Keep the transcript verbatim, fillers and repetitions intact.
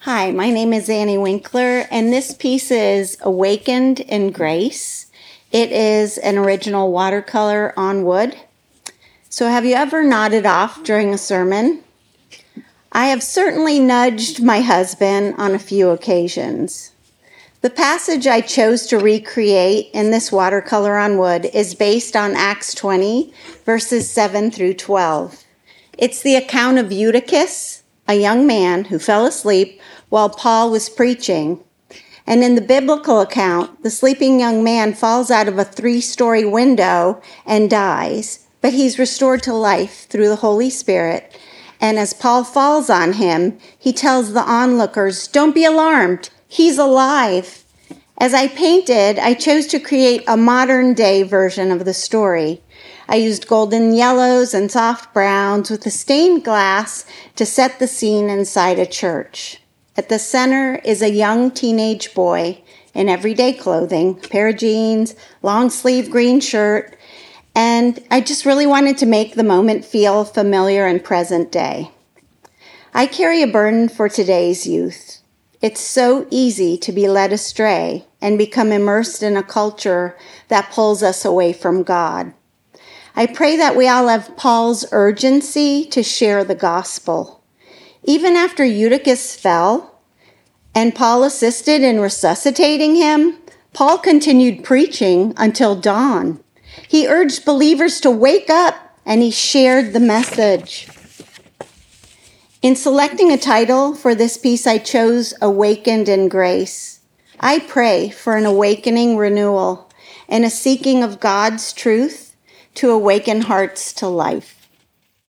Hi, my name is Annie Winkler, and this piece is Awakened in Grace. It is an original watercolor on wood. So have you ever nodded off during a sermon? I have certainly nudged my husband on a few occasions. The passage I chose to recreate in this watercolor on wood is based on Acts twenty, verses seven through twelve. It's the account of Eutychus, a young man who fell asleep while Paul was preaching. And in the biblical account, the sleeping young man falls out of a three-story window and dies, but he's restored to life through the Holy Spirit. And as Paul falls on him, he tells the onlookers, "Don't be alarmed, he's alive." As I painted, I chose to create a modern-day version of the story. I used golden yellows and soft browns with a stained glass to set the scene inside a church. At the center is a young teenage boy in everyday clothing, a pair of jeans, long-sleeve green shirt, and I just really wanted to make the moment feel familiar and present day. I carry a burden for today's youth. It's so easy to be led astray and become immersed in a culture that pulls us away from God. I pray that we all have Paul's urgency to share the gospel. Even after Eutychus fell and Paul assisted in resuscitating him, Paul continued preaching until dawn. He urged believers to wake up, and he shared the message. In selecting a title for this piece, I chose Awakened in Grace. I pray for an awakening renewal and a seeking of God's truth to awaken hearts to life.